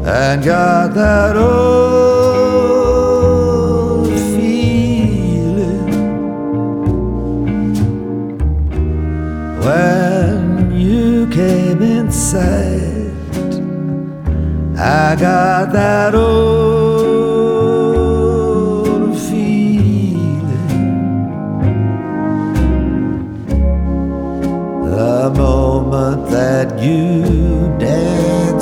and got that old feeling when you came inside. I got that old